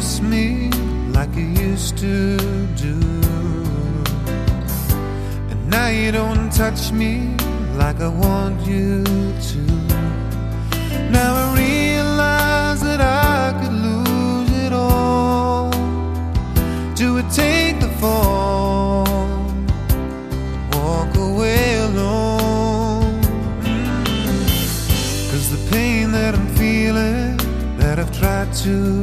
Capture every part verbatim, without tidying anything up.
kiss me like you used to do, and now you don't touch me like I want you to. Now I realize that I could lose it all. Do it take the fall, walk away alone? Cause the pain that I'm feeling, that I've tried to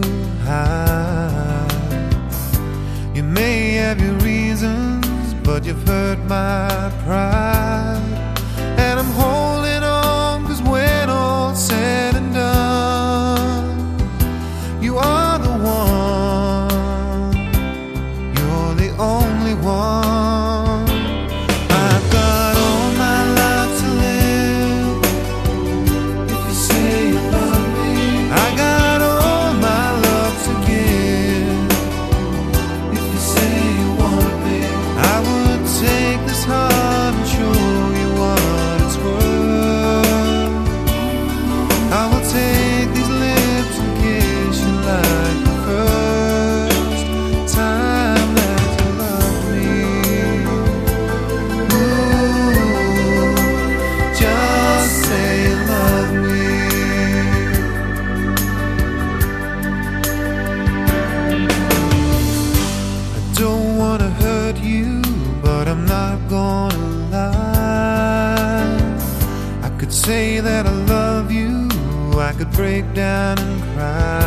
hide, you may have your reasons, but you've hurt my pride. And I'm holding on, cause when all's said and done, you are the one, you're the only one. I've got all my life to live, if you say you love me. I got all my love to give, if you say you want me. I would take this heart and show you what it's worth. I will take these lips and kiss you like the first time that you loved me. Ooh, just say you love me. I don't wanna hurt you, but I'm not gonna lie. I could say that I love you, I could break down and cry.